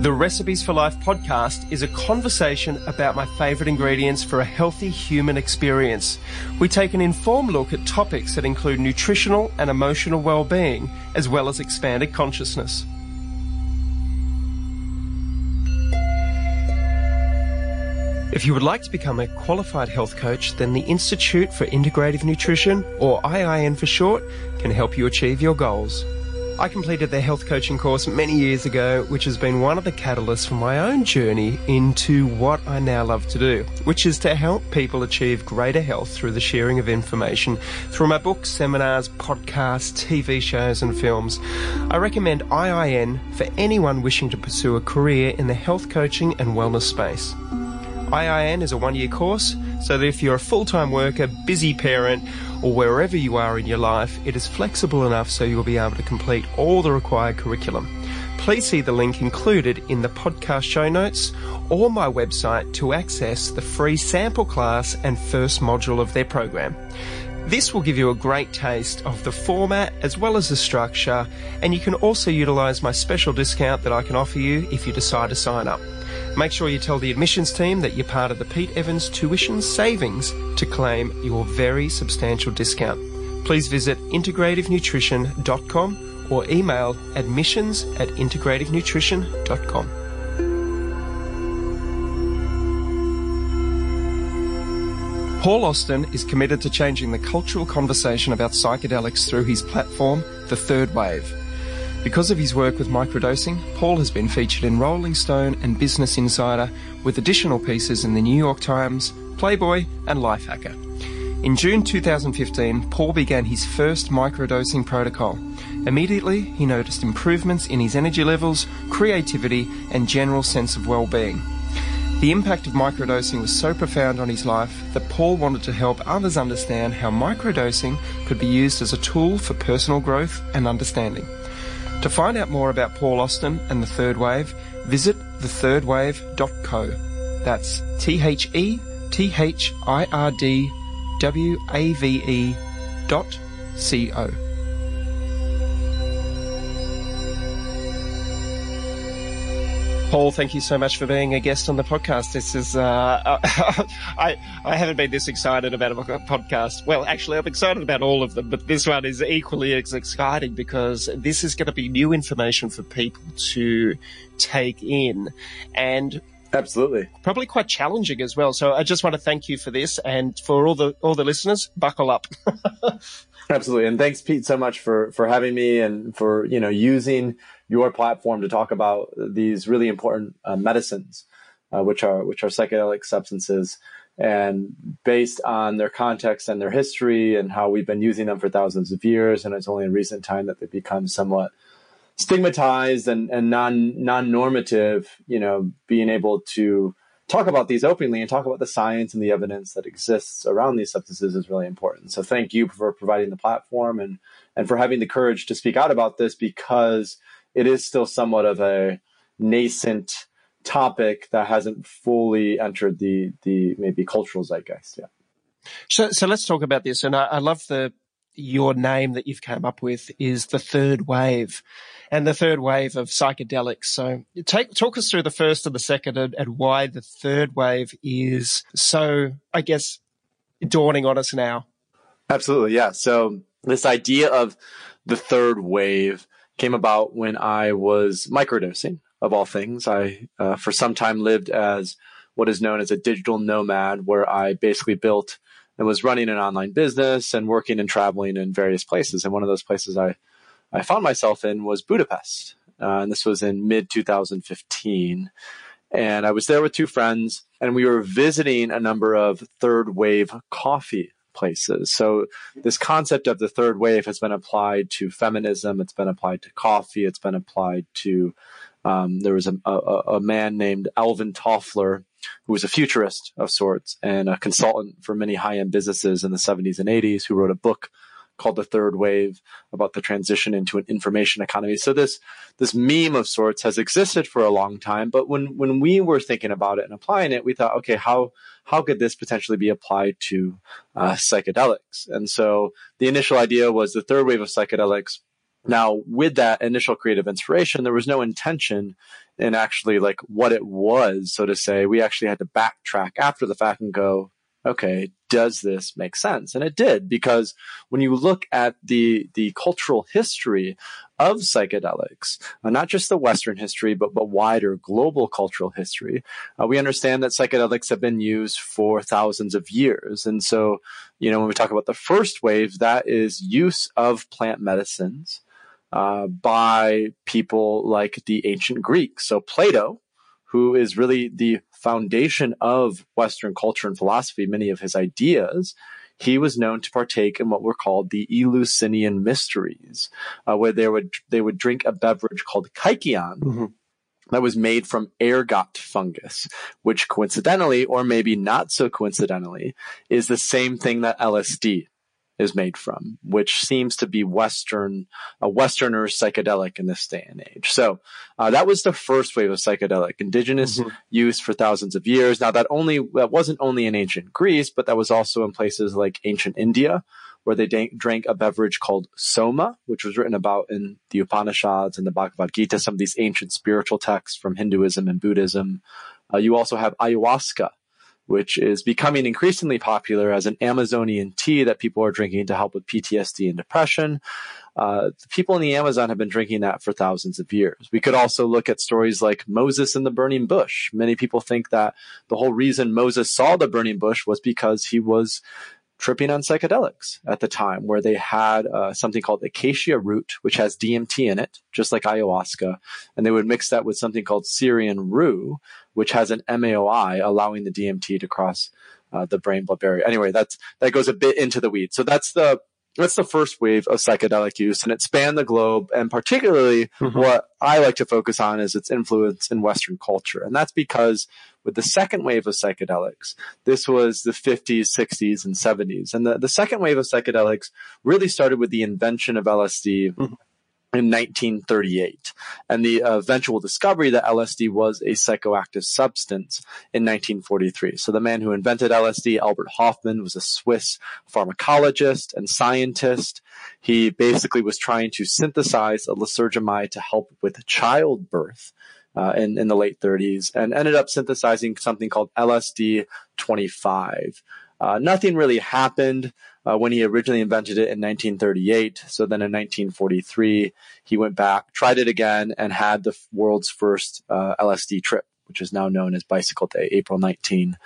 The Recipes for Life podcast is a conversation about my favourite ingredients for a healthy human experience. We take an informed look at topics that include nutritional and emotional well-being, as well as expanded consciousness. If you would like to become a qualified health coach, then the Institute for Integrative Nutrition, or IIN for short, can help you achieve your goals. I completed their health coaching course many years ago, which has been one of the catalysts for my own journey into what I now love to do, which is to help people achieve greater health through the sharing of information through my books, seminars, podcasts, TV shows and films. I recommend IIN for anyone wishing to pursue a career in the health coaching and wellness space. IIN is a one-year course, so that if you're a full-time worker, busy parent, or wherever you are in your life, it is flexible enough so you'll be able to complete all the required curriculum. Please see the link included in the podcast show notes or my website to access the free sample class and first module of their program. This will give you a great taste of the format as well as the structure, and you can also utilise my special discount that I can offer you if you decide to sign up. Make sure you tell the admissions team that you're part of the Pete Evans Tuition Savings to claim your very substantial discount. Please visit integrativenutrition.com or email admissions@integrativenutrition.com. Paul Austin is committed to changing the cultural conversation about psychedelics through his platform, The Third Wave. Because of his work with microdosing, Paul has been featured in Rolling Stone and Business Insider, with additional pieces in the New York Times, Playboy and Lifehacker. In June 2015, Paul began his first microdosing protocol. Immediately, he noticed improvements in his energy levels, creativity and general sense of well-being. The impact of microdosing was so profound on his life that Paul wanted to help others understand how microdosing could be used as a tool for personal growth and understanding. To find out more about Paul Austin and The Third Wave, visit thethirdwave.co. That's thethirdwave.co. Paul, thank you so much for being a guest on the podcast. This is, I haven't been this excited about a podcast. Well, actually, I'm excited about all of them, but this one is equally as exciting because this is going to be new information for people to take in, and absolutely, probably quite challenging as well. So I just want to thank you for this, and for all the listeners, buckle up. Absolutely. And thanks, Pete, so much for having me and for, using your platform to talk about these really important medicines, which are psychedelic substances, and based on their context and their history and how we've been using them for thousands of years. And it's only in recent time that they've become somewhat stigmatized and non-normative, being able to talk about these openly and talk about the science and the evidence that exists around these substances is really important. So thank you for providing the platform and for having the courage to speak out about this, because it is still somewhat of a nascent topic that hasn't fully entered the maybe cultural zeitgeist yet. So let's talk about this. And I love your name that you've come up with is The Third Wave, and the third wave of psychedelics. So talk us through the first and the second, and why the third wave is so, I guess, dawning on us now. Absolutely, yeah. So this idea of the third wave came about when I was microdosing, of all things. I, for some time, lived as what is known as a digital nomad, where I basically built and was running an online business and working and traveling in various places. And one of those places I found myself in was Budapest. And this was in mid-2015. And I was there with two friends, and we were visiting a number of third wave coffee places. So this concept of the third wave has been applied to feminism. It's been applied to coffee. It's been applied to, there was a man named Alvin Toffler, who was a futurist of sorts and a consultant for many high-end businesses in the 70s and 80s, who wrote a book called The Third Wave about the transition into an information economy. So this meme of sorts has existed for a long time, but when we were thinking about it and applying it, we thought, okay, how could this potentially be applied to psychedelics? And so the initial idea was the third wave of psychedelics Now, with that initial creative inspiration, there was no intention in actually like what it was, so to say. We actually had to backtrack after the fact and go, okay, does this make sense? And it did, because when you look at the cultural history of psychedelics, not just the Western history, but wider global cultural history, we understand that psychedelics have been used for thousands of years. And so, when we talk about the first wave, that is use of plant medicines by people like the ancient Greeks. So Plato, who is really the foundation of Western culture and philosophy, many of his ideas, he was known to partake in what were called the Eleusinian Mysteries, where they would drink a beverage called kykeon, that was made from ergot fungus, which coincidentally, or maybe not so coincidentally, is the same thing that LSD is made from, which seems to be a Westerner's psychedelic in this day and age. So that was the first wave of psychedelic, indigenous use for thousands of years. Now that wasn't only in ancient Greece, but that was also in places like ancient India, where they drank a beverage called soma, which was written about in the Upanishads and the Bhagavad Gita, some of these ancient spiritual texts from Hinduism and Buddhism. You also have ayahuasca, which is becoming increasingly popular as an Amazonian tea that people are drinking to help with PTSD and depression. The people in the Amazon have been drinking that for thousands of years. We could also look at stories like Moses and the burning bush. Many people think that the whole reason Moses saw the burning bush was because he was tripping on psychedelics at the time, where they had something called acacia root, which has DMT in it, just like ayahuasca. And they would mix that with something called Syrian rue, which has an MAOI, allowing the DMT to cross the brain-blood barrier. Anyway, that goes a bit into the weeds. So that's the first wave of psychedelic use, and it spanned the globe. And particularly what I like to focus on is its influence in Western culture. And that's because with the second wave of psychedelics, this was the 50s, 60s, and 70s. And the second wave of psychedelics really started with the invention of LSD in 1938, and the eventual discovery that LSD was a psychoactive substance in 1943. So the man who invented LSD, Albert Hofmann, was a Swiss pharmacologist and scientist. He basically was trying to synthesize a lysergamide to help with childbirth in the late 30s, and ended up synthesizing something called LSD 25. Nothing really happened when he originally invented it in 1938. So then in 1943, he went back, tried it again, and had the world's first LSD trip, which is now known as Bicycle Day, April 19,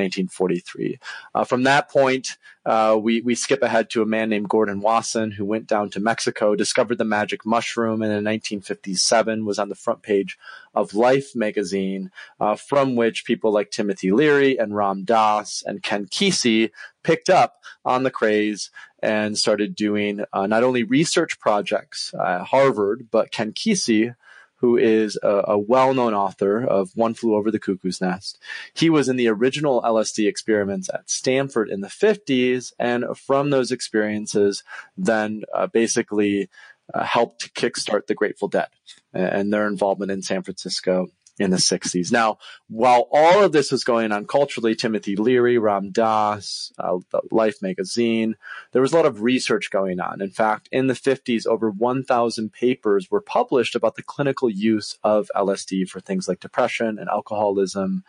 1943. From that point, we skip ahead to a man named Gordon Wasson, who went down to Mexico, discovered the magic mushroom, and in 1957 was on the front page of Life magazine, from which people like Timothy Leary and Ram Dass and Ken Kesey picked up on the craze and started doing not only research projects at Harvard, but Ken Kesey, who is a well-known author of One Flew Over the Cuckoo's Nest. He was in the original LSD experiments at Stanford in the 50s, and from those experiences then basically helped to kickstart the Grateful Dead and their involvement in San Francisco in the 60s. Now, while all of this was going on culturally, Timothy Leary, Ram Dass, Life magazine, there was a lot of research going on. In fact, in the 50s, over 1,000 papers were published about the clinical use of LSD for things like depression and alcoholism,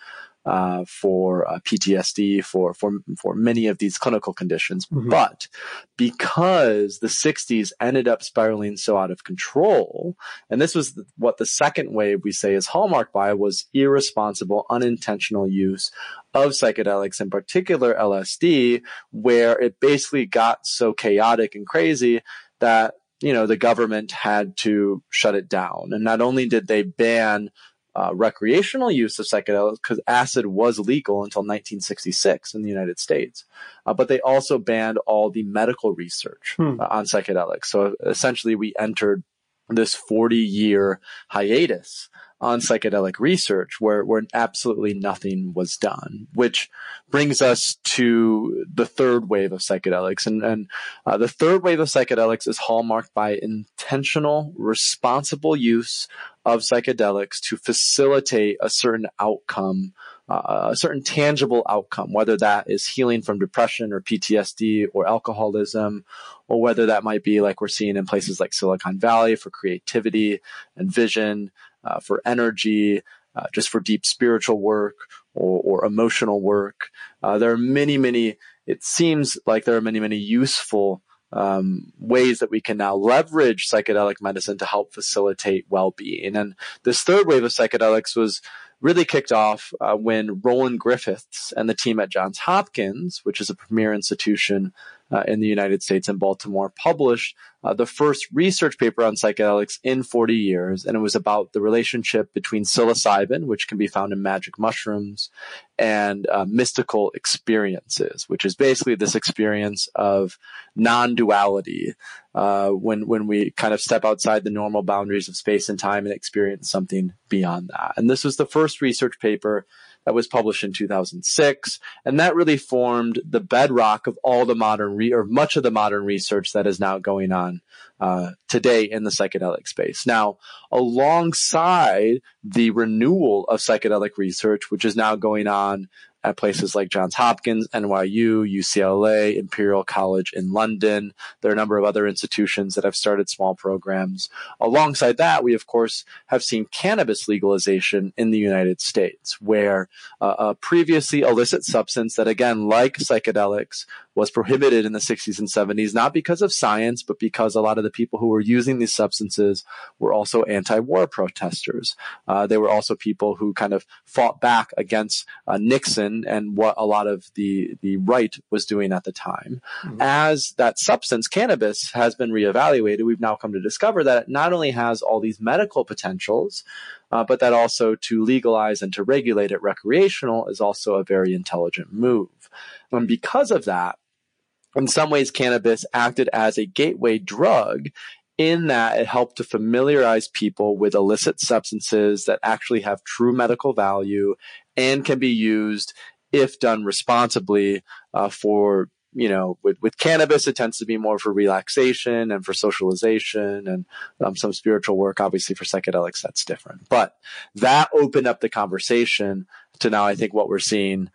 for PTSD, for many of these clinical conditions. But because the 60s ended up spiraling so out of control, and this was what the second wave we say is hallmarked by, was irresponsible, unintentional use of psychedelics, in particular LSD, where it basically got so chaotic and crazy that, the government had to shut it down. And not only did they ban recreational use of psychedelics, because acid was legal until 1966 in the United States. But they also banned all the medical research on psychedelics. So essentially we entered this 40-year hiatus on psychedelic research where absolutely nothing was done, which brings us to the third wave of psychedelics. And the third wave of psychedelics is hallmarked by intentional, responsible use of psychedelics to facilitate a certain outcome a certain tangible outcome, whether that is healing from depression or PTSD or alcoholism, or whether that might be like we're seeing in places like Silicon Valley for creativity and vision, for energy, just for deep spiritual work or emotional work. There are many, it seems like there are many useful ways that we can now leverage psychedelic medicine to help facilitate well-being. And this third wave of psychedelics was really kicked off when Roland Griffiths and the team at Johns Hopkins, which is a premier institution in the United States in Baltimore, published the first research paper on psychedelics in 40 years. And it was about the relationship between psilocybin, which can be found in magic mushrooms, and mystical experiences, which is basically this experience of non-duality, when we kind of step outside the normal boundaries of space and time and experience something beyond that. And this was the first research paper that was published in 2006. And that really formed the bedrock of all the modern, or much of the modern research that is now going on today in the psychedelic space. Now, alongside the renewal of psychedelic research, which is now going on at places like Johns Hopkins, NYU, UCLA, Imperial College in London. There are a number of other institutions that have started small programs. Alongside that, we, of course, have seen cannabis legalization in the United States, where a previously illicit substance that, again, like psychedelics, was prohibited in the 60s and 70s, not because of science, but because a lot of the people who were using these substances were also anti-war protesters. They were also people who kind of fought back against Nixon and what a lot of the right was doing at the time. Mm-hmm. As that substance, cannabis, has been reevaluated, we've now come to discover that it not only has all these medical potentials, but that also to legalize and to regulate it recreational is also a very intelligent move. And because of that, in some ways, cannabis acted as a gateway drug in that it helped to familiarize people with illicit substances that actually have true medical value and can be used if done responsibly for, with cannabis, it tends to be more for relaxation and for socialization and some spiritual work. Obviously, for psychedelics, that's different. But that opened up the conversation to now, I think, what we're seeing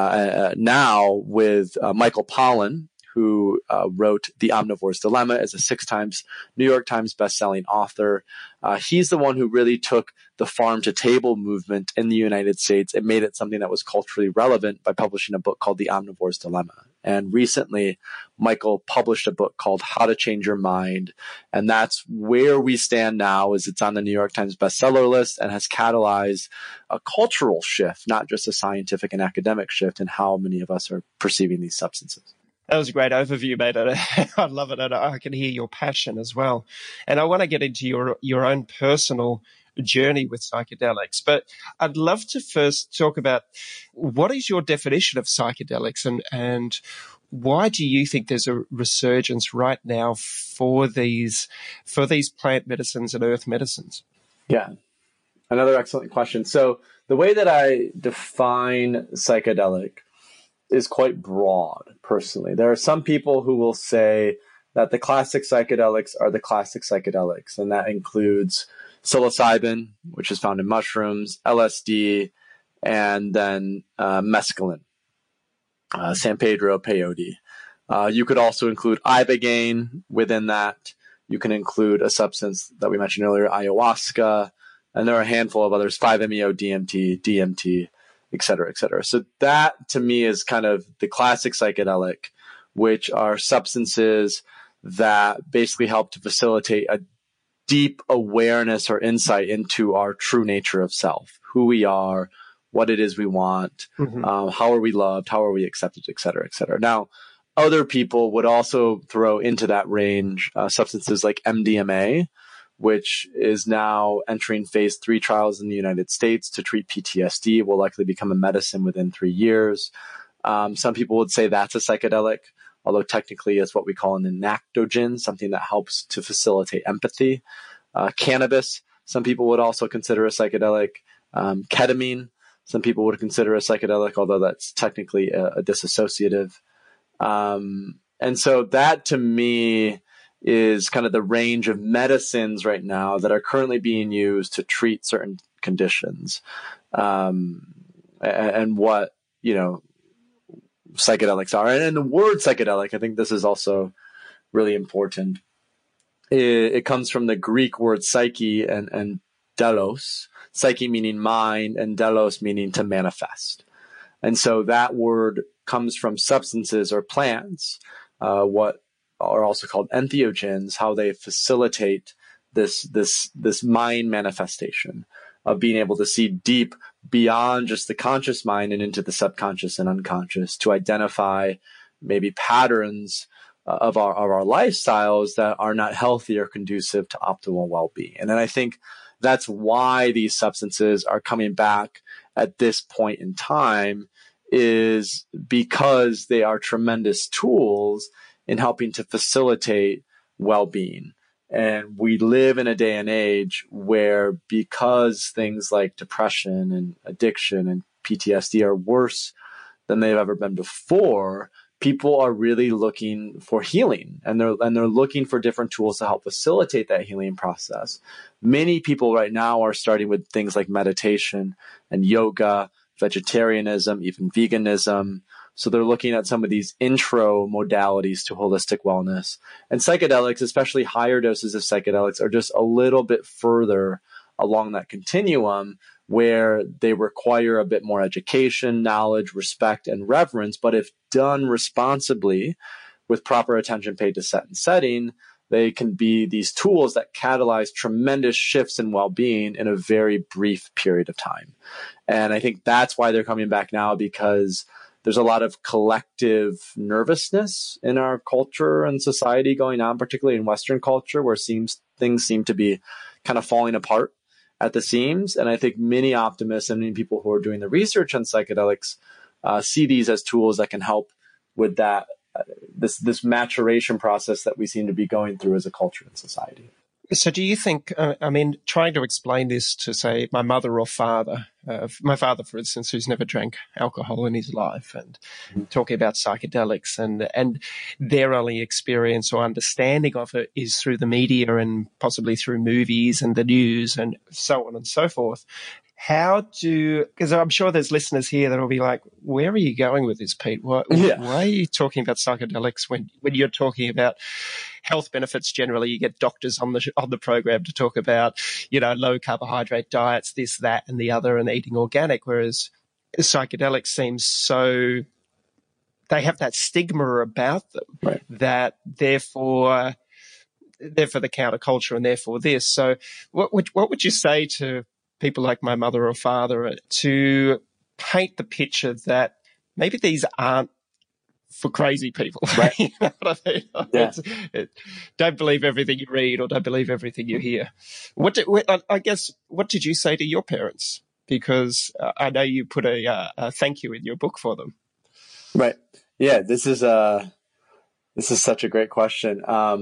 now with Michael Pollan, who wrote The Omnivore's Dilemma, as a 6 times New York Times bestselling author. He's the one who really took the farm to table movement in the United States and made it something that was culturally relevant by publishing a book called The Omnivore's Dilemma. And recently, Michael published a book called How to Change Your Mind. And that's where we stand now, is it's on the New York Times bestseller list and has catalyzed a cultural shift, not just a scientific and academic shift in how many of us are perceiving these substances. That was a great overview, mate. I love it. And I can hear your passion as well. And I want to get into your own personal journey with psychedelics. But I'd love to first talk about what is your definition of psychedelics and why do you think there's a resurgence right now for these plant medicines and earth medicines? Yeah, another excellent question. So the way that I define psychedelic is quite broad, personally. There are some people who will say that the classic psychedelics are the classic psychedelics, and that includes psilocybin, which is found in mushrooms, LSD, and then mescaline, San Pedro, peyote. You could also include ibogaine within that. You can include a substance that we mentioned earlier, ayahuasca, and there are a handful of others, 5-MeO, DMT, DMT, et cetera, et cetera. So that, to me, is kind of the classic psychedelic, which are substances that basically help to facilitate a deep awareness or insight into our true nature of self, who we are, what it is we want, how are we loved, how are we accepted, et cetera, et cetera. Now, other people would also throw into that range substances like MDMA, which is now entering phase 3 trials in the United States to treat PTSD, will likely become a medicine within 3 years. Some people would say that's a psychedelic, although technically it's what we call an enactogen, something that helps to facilitate empathy. Cannabis, some people would also consider a psychedelic. Ketamine, some people would consider a psychedelic, although that's technically a dissociative. And so that, to me, is kind of the range of medicines right now that are currently being used to treat certain conditions. and what, psychedelics are. And the word psychedelic, I think this is also really important. It comes from the Greek word psyche and delos, psyche meaning mind and delos meaning to manifest. And so that word comes from substances or plants, what are also called entheogens, how they facilitate this mind manifestation of being able to see deep beyond just the conscious mind and into the subconscious and unconscious to identify maybe patterns of our lifestyles that are not healthy or conducive to optimal well-being. And then I think that's why these substances are coming back at this point in time, is because they are tremendous tools in helping to facilitate well-being. And we live in a day and age where, because things like depression and addiction and PTSD are worse than they've ever been before, people are really looking for healing, and they're looking for different tools to help facilitate that healing process. Many people right now are starting with things like meditation and yoga, vegetarianism, even veganism. So they're looking at some of these intro modalities to holistic wellness. And psychedelics, especially higher doses of psychedelics, are just a little bit further along that continuum, where they require a bit more education, knowledge, respect, and reverence. But if done responsibly, with proper attention paid to set and setting, they can be these tools that catalyze tremendous shifts in well-being in a very brief period of time. And I think that's why they're coming back now, because there's a lot of collective nervousness in our culture and society going on, particularly in Western culture, where things seem to be kind of falling apart at the seams. And I think many optimists and many people who are doing the research on psychedelics see these as tools that can help with that, this maturation process that we seem to be going through as a culture and society. So do you think, trying to explain this to, say, my mother or father, my father, for instance, who's never drank alcohol in his life, and talking about psychedelics, and their only experience or understanding of it is through the media and possibly through movies and the news and so on and so forth. Because I'm sure there's listeners here that will be like, where are you going with this, Pete? Why are you talking about psychedelics when you're talking about health benefits? Generally, you get doctors on the program to talk about, low carbohydrate diets, this, that, and the other, and eating organic, whereas psychedelics seems so, they have that stigma about them, right, that therefore they're for the counterculture and therefore this. So what would you say to people like my mother or father to paint the picture that maybe these aren't for crazy people? Right. You know what I mean? Yeah. Don't believe everything you read or don't believe everything you hear. What did you say to your parents? Because I know you put a thank you in your book for them. Right. Yeah. This is such a great question.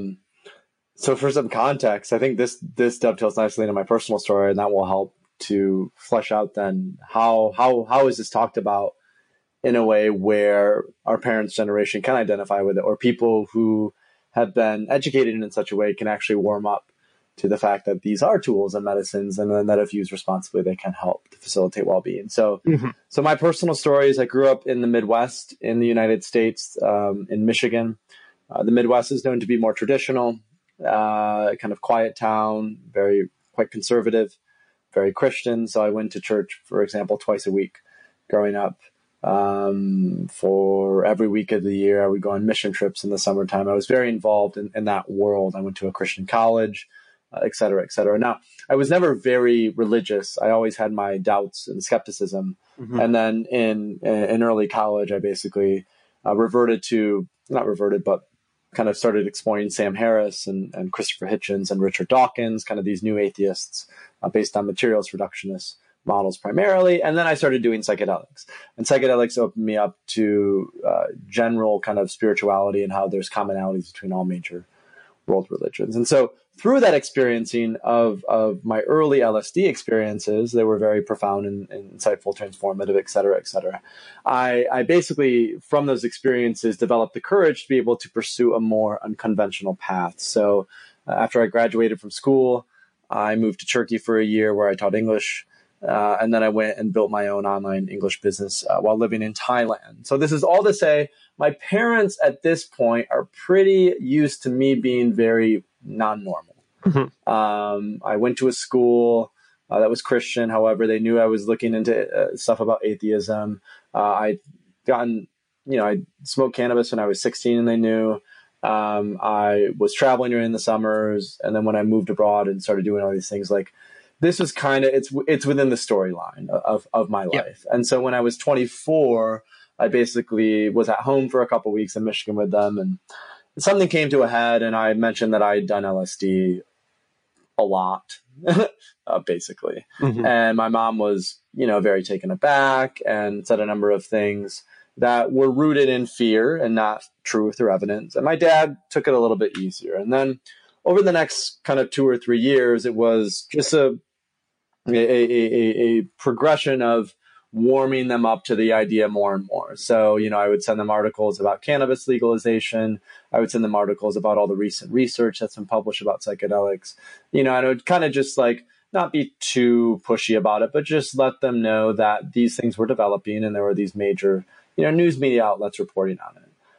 So for some context, I think this dovetails nicely into my personal story, and that will help to flesh out then how is this talked about in a way where our parents' generation can identify with it, or people who have been educated in such a way can actually warm up to the fact that these are tools and medicines, and then that if used responsibly, they can help to facilitate well-being. So, So my personal story is I grew up in the Midwest in the United States, in Michigan. The Midwest is known to be more traditional, kind of quiet town, quite conservative, very Christian. So I went to church, for example, twice a week growing up. For every week of the year, I would go on mission trips in the summertime. I was very involved in that world. I went to a Christian college, et cetera, et cetera. Now, I was never very religious. I always had my doubts and skepticism. And then in early college, I basically but kind of started exploring Sam Harris and Christopher Hitchens and Richard Dawkins, kind of these new atheists based on materials reductionist models primarily. And then I started doing psychedelics. And psychedelics opened me up to general kind of spirituality and how there's commonalities between all major world religions. And so through that experiencing of my early LSD experiences, they were very profound and insightful, transformative, et cetera, et cetera. I basically, from those experiences, developed the courage to be able to pursue a more unconventional path. So after I graduated from school, I moved to Turkey for a year where I taught English. And then I went and built my own online English business while living in Thailand. So this is all to say, my parents at this point are pretty used to me being very non-normal. I went to a school that was Christian. However, they knew I was looking into stuff about atheism. I smoked cannabis when I was 16 and they knew. I was traveling during the summers. And then when I moved abroad and started doing all these things, like this was kind of, it's within the storyline of my life. And so when I was 24, I basically was at home for a couple of weeks in Michigan with them, and something came to a head, and I mentioned that I had done LSD a lot, basically. And my mom was, very taken aback and said a number of things that were rooted in fear and not truth or evidence. And my dad took it a little bit easier. And then over the next kind of 2 or 3 years, it was just a progression of warming them up to the idea more and more. So, I would send them articles about cannabis legalization. I would send them articles about all the recent research that's been published about psychedelics. And I would kind of just not be too pushy about it, but just let them know that these things were developing and there were these major, news media outlets reporting on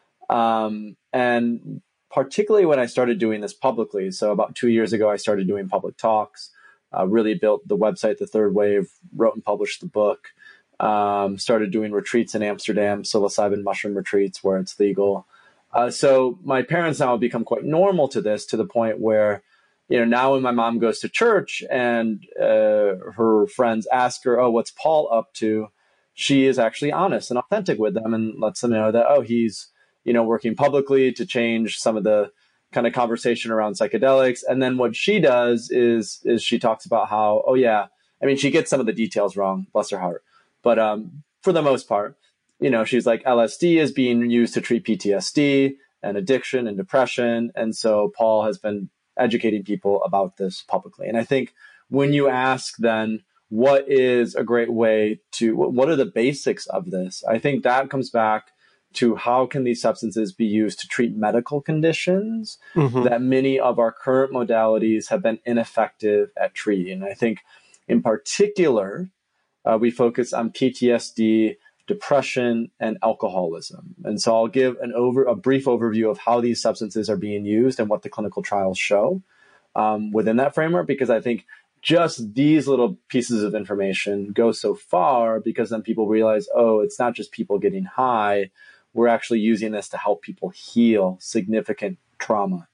it. And particularly when I started doing this publicly, so about 2 years ago, I started doing public talks, really built the website, The Third Wave, wrote and published the book. Started doing retreats in Amsterdam, psilocybin mushroom retreats where it's legal. So my parents now have become quite normal to this, to the point where, now when my mom goes to church and her friends ask her, oh, what's Paul up to? She is actually honest and authentic with them and lets them know that, oh, he's, working publicly to change some of the kind of conversation around psychedelics. And then what she does is she talks about how, oh yeah, I mean, she gets some of the details wrong, bless her heart. But for the most part, she's like, LSD is being used to treat PTSD and addiction and depression. And so Paul has been educating people about this publicly. And I think when you ask then, what is a great way what are the basics of this? I think that comes back to how can these substances be used to treat medical conditions that many of our current modalities have been ineffective at treating. I think in particular, we focus on PTSD, depression, and alcoholism. And so I'll give a brief overview of how these substances are being used and what the clinical trials show within that framework, because I think just these little pieces of information go so far, because then people realize, oh, it's not just people getting high. We're actually using this to help people heal significant trauma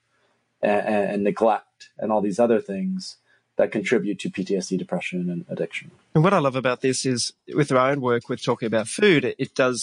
and neglect and all these other things that contribute to PTSD, depression, and addiction. And what I love about this is, with my own work with talking about food,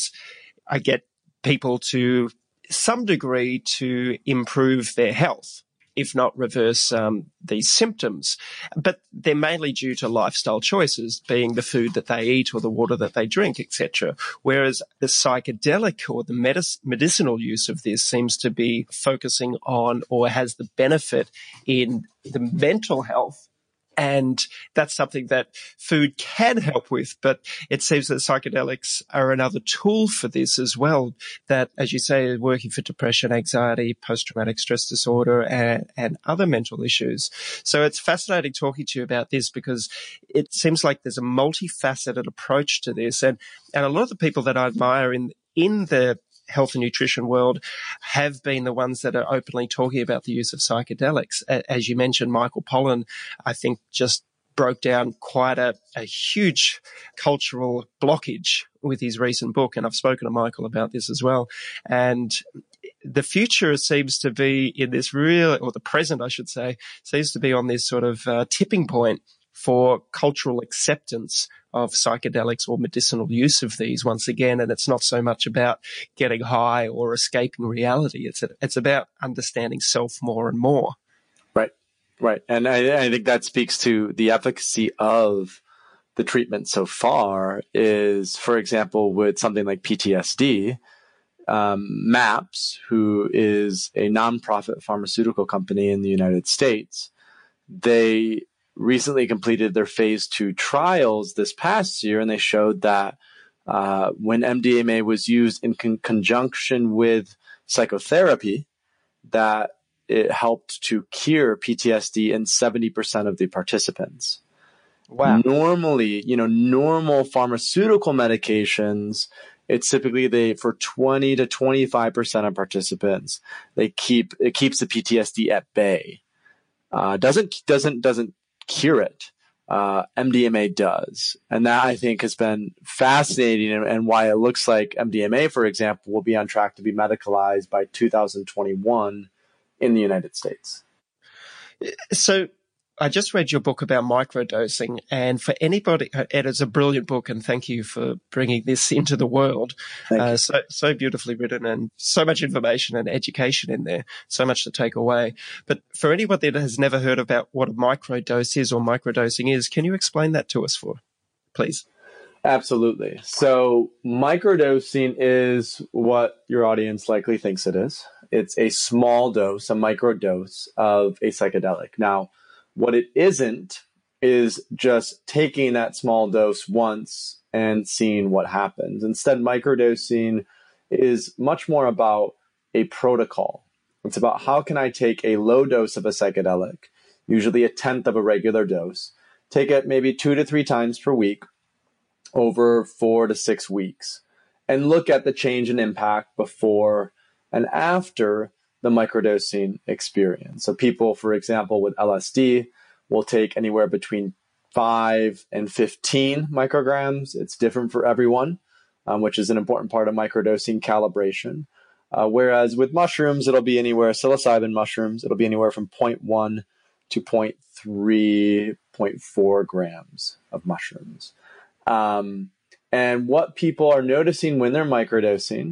I get people to some degree to improve their health, if not reverse these symptoms. But they're mainly due to lifestyle choices, being the food that they eat or the water that they drink, etc. Whereas the psychedelic or the medicinal use of this seems to be focusing on, or has the benefit in, the mental health. And that's something that food can help with, but it seems that psychedelics are another tool for this as well, that, as you say, are working for depression, anxiety, post-traumatic stress disorder, and other mental issues. So it's fascinating talking to you about this, because it seems like there's a multifaceted approach to this. And a lot of the people that I admire in the health and nutrition world have been the ones that are openly talking about the use of psychedelics. As you mentioned, Michael Pollan, I think, just broke down quite a huge cultural blockage with his recent book. And I've spoken to Michael about this as well. And the future seems to be in this or the present, I should say, seems to be on this sort of tipping point for cultural acceptance of psychedelics or medicinal use of these once again. And it's not so much about getting high or escaping reality. It's about understanding self more and more. Right. And I think that speaks to the efficacy of the treatment so far is, for example, with something like PTSD, MAPS, who is a nonprofit pharmaceutical company in the United States, they recently completed their phase 2 trials this past year, and they showed that when MDMA was used in conjunction with psychotherapy, that it helped to cure PTSD in 70% of the participants. Wow. Normally, normal pharmaceutical medications, it's typically for 20 to 25% of participants, it keeps the PTSD at bay. Doesn't cure it. MDMA does. And that, I think, has been fascinating, and why it looks like MDMA, for example, will be on track to be medicalized by 2021 in the United States. So I just read your book about microdosing, and for anybody, it is a brilliant book, and thank you for bringing this into the world. So beautifully written, and so much information and education in there, so much to take away. But for anybody that has never heard about what a microdose is or microdosing is, can you explain that to us, please? Absolutely. So microdosing is what your audience likely thinks it is. It's a small dose, a microdose of a psychedelic. Now, what it isn't is just taking that small dose once and seeing what happens. Instead, microdosing is much more about a protocol. It's about how can I take a low dose of a psychedelic, usually a tenth of a regular dose, take it maybe 2 to 3 times per week over 4 to 6 weeks, and look at the change in impact before and after the microdosing experience. So people, for example, with LSD will take anywhere between 5 and 15 micrograms. It's different for everyone, which is an important part of microdosing calibration. Whereas with mushrooms, psilocybin mushrooms, it'll be anywhere from 0.1 to 0.3, 0.4 grams of mushrooms. And what people are noticing when they're microdosing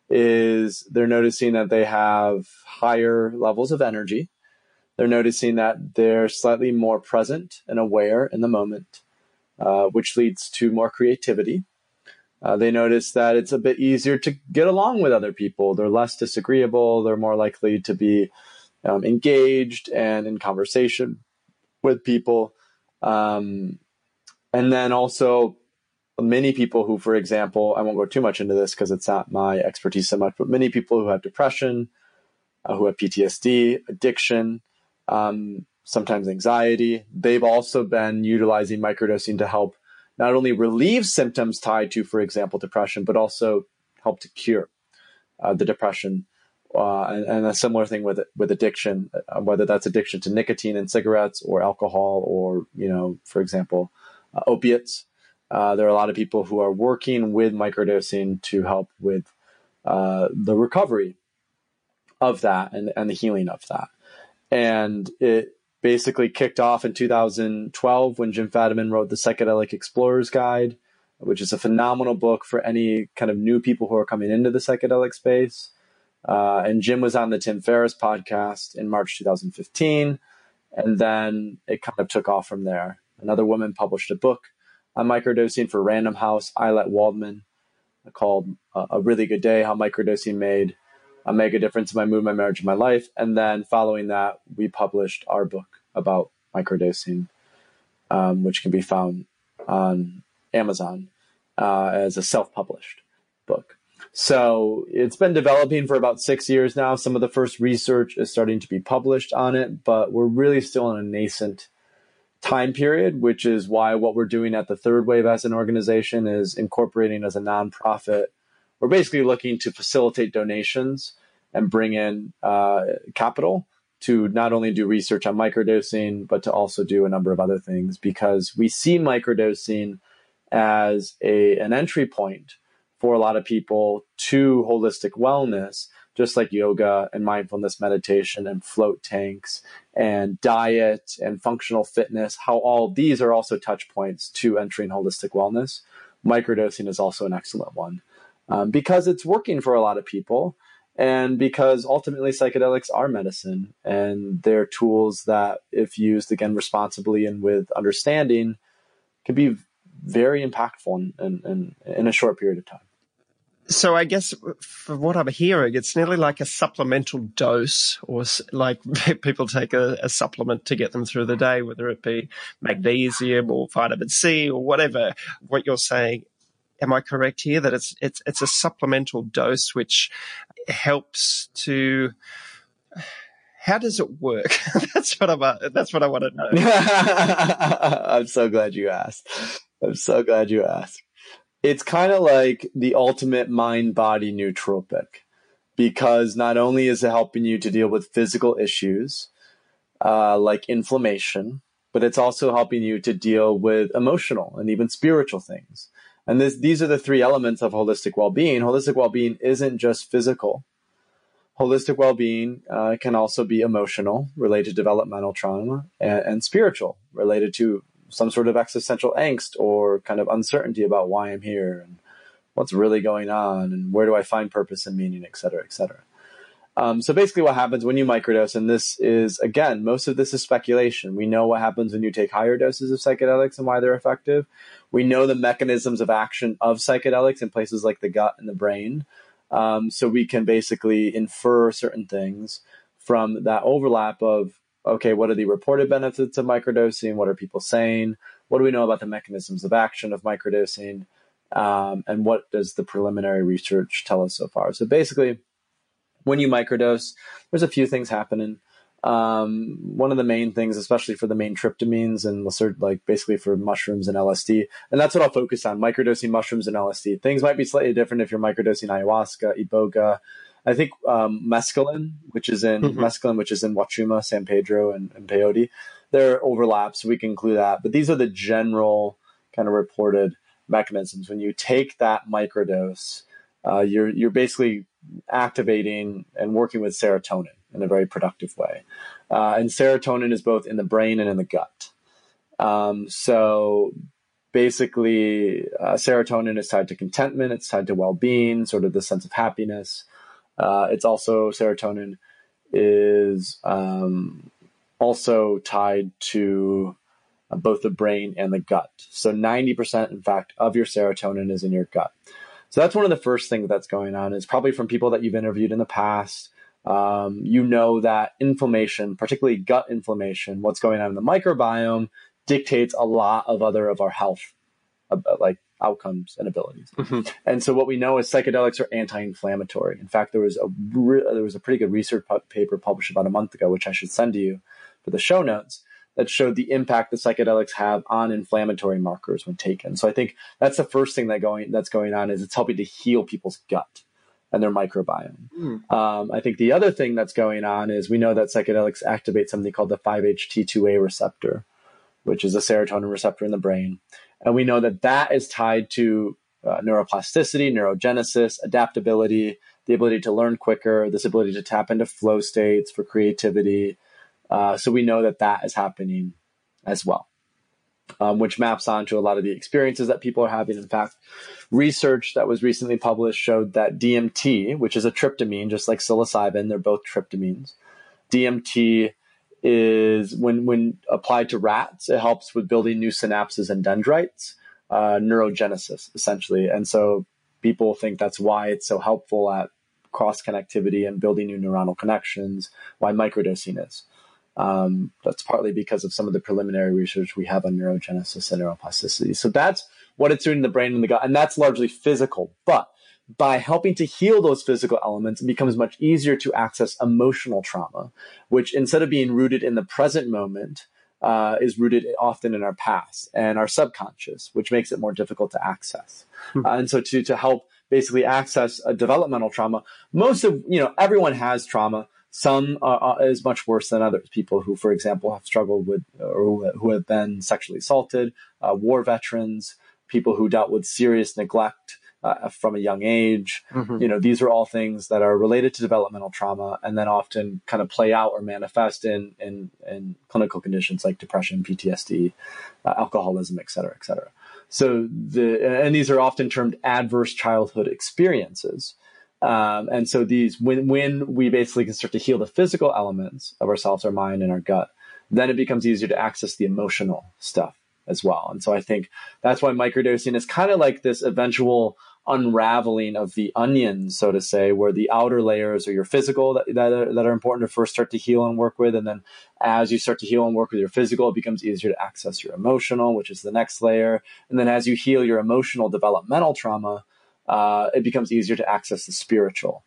is they're noticing that they have higher levels of energy. They're noticing that they're slightly more present and aware in the moment, which leads to more creativity. They notice that it's a bit easier to get along with other people. They're less disagreeable. They're more likely to be engaged and in conversation with people. And then also many people who, for example, I won't go too much into this because it's not my expertise so much, but many people who have depression, who have PTSD, addiction, sometimes anxiety, they've also been utilizing microdosing to help not only relieve symptoms tied to, for example, depression, but also help to cure the depression. And a similar thing with addiction, whether that's addiction to nicotine and cigarettes or alcohol or, for example, opiates. There are a lot of people who are working with microdosing to help with the recovery of that and the healing of that. And it basically kicked off in 2012 when Jim Fadiman wrote the Psychedelic Explorer's Guide, which is a phenomenal book for any kind of new people who are coming into the psychedelic space. And Jim was on the Tim Ferriss podcast in March 2015. And then it kind of took off from there. Another woman published a book on microdosing for Random House, Eilette Waldman, called A Really Good Day, How Microdosing Made a Mega Difference in My Mood, My Marriage, and My Life. And then following that, we published our book about microdosing, which can be found on Amazon as a self-published book. So it's been developing for about 6 years now. Some of the first research is starting to be published on it, but we're really still in a nascent time period, which is why what we're doing at the Third Wave as an organization is incorporating as a nonprofit. We're basically looking to facilitate donations and bring in capital to not only do research on microdosing, but to also do a number of other things, because we see microdosing as an entry point for a lot of people to holistic wellness, just like yoga and mindfulness meditation and float tanks and diet and functional fitness, how all these are also touch points to entering holistic wellness. Microdosing is also an excellent one because it's working for a lot of people, and because ultimately psychedelics are medicine, and they're tools that, if used again responsibly and with understanding, can be very impactful in a short period of time. So I guess for what I'm hearing, it's nearly like a supplemental dose, or like people take a supplement to get them through the day, whether it be magnesium or vitamin C or whatever. What you're saying, am I correct here that it's a supplemental dose which helps How does it work? That's what I want to know. I'm so glad you asked. It's kind of like the ultimate mind-body nootropic, because not only is it helping you to deal with physical issues like inflammation, but it's also helping you to deal with emotional and even spiritual things. And these are the three elements of holistic well-being. Holistic well-being isn't just physical. Holistic well-being can also be emotional, related to developmental trauma, and spiritual, related to some sort of existential angst or kind of uncertainty about why I'm here and what's really going on and where do I find purpose and meaning, et cetera, et cetera. So basically what happens when you microdose, and this is, again, most of this is speculation. We know what happens when you take higher doses of psychedelics and why they're effective. We know the mechanisms of action of psychedelics in places like the gut and the brain. So we can basically infer certain things from that overlap of, okay, what are the reported benefits of microdosing? What are people saying? What do we know about the mechanisms of action of microdosing? And what does the preliminary research tell us so far? So basically, when you microdose, there's a few things happening. One of the main things, especially for the main tryptamines and like basically for mushrooms and LSD, and that's what I'll focus on, microdosing mushrooms and LSD. Things might be slightly different if you're microdosing ayahuasca, iboga. I think mescaline, which is in Huachuma, San Pedro, and peyote. There are overlaps, so we can include that. But these are the general kind of reported mechanisms. When you take that microdose, you're basically activating and working with serotonin in a very productive way. And serotonin is both in the brain and in the gut. So basically, serotonin is tied to contentment. It's tied to well-being, sort of the sense of happiness. It's also, serotonin is also tied to both the brain and the gut. So 90%, in fact, of your serotonin is in your gut. So that's one of the first things that's going on. Is probably from people that you've interviewed in the past. You know that inflammation, particularly gut inflammation, what's going on in the microbiome, dictates a lot of our health, like outcomes and abilities. Mm-hmm. And so what we know is psychedelics are anti-inflammatory. In fact, there was a pretty good research paper published about a month ago, which I should send to you for the show notes, that showed the impact that psychedelics have on inflammatory markers when taken. So I think that's the first thing that's going on, is it's helping to heal people's gut and their microbiome. I think the other thing that's going on is we know that psychedelics activate something called the 5-HT2A receptor, which is a serotonin receptor in the brain. And we know that that is tied to neuroplasticity, neurogenesis, adaptability, the ability to learn quicker, this ability to tap into flow states for creativity. So we know that that is happening as well, which maps onto a lot of the experiences that people are having. In fact, research that was recently published showed that DMT, which is a tryptamine, just like psilocybin, they're both tryptamines. DMT is, when applied to rats, it helps with building new synapses and dendrites, neurogenesis, essentially. And so people think that's why it's so helpful at cross-connectivity and building new neuronal connections, why microdosing is. That's partly because of some of the preliminary research we have on neurogenesis and neuroplasticity. So that's what it's doing in the brain and the gut, and that's largely physical. But by helping to heal those physical elements, it becomes much easier to access emotional trauma, which, instead of being rooted in the present moment, is rooted often in our past and our subconscious, which makes it more difficult to access. And so to help basically access a developmental trauma, everyone has trauma. Some is much worse than others. People who, for example, have struggled with or who have been sexually assaulted, war veterans, people who dealt with serious neglect from a young age. Mm-hmm. These are all things that are related to developmental trauma, and then often kind of play out or manifest in clinical conditions like depression, PTSD, alcoholism, et cetera, et cetera. So and these are often termed adverse childhood experiences. And so when we basically can start to heal the physical elements of ourselves, our mind, and our gut, then it becomes easier to access the emotional stuff as well. And so I think that's why microdosing is kind of like this eventual unraveling of the onion, so to say, where the outer layers are your physical that are important to first start to heal and work with. And then as you start to heal and work with your physical, it becomes easier to access your emotional, which is the next layer. And then as you heal your emotional developmental trauma, it becomes easier to access the spiritual,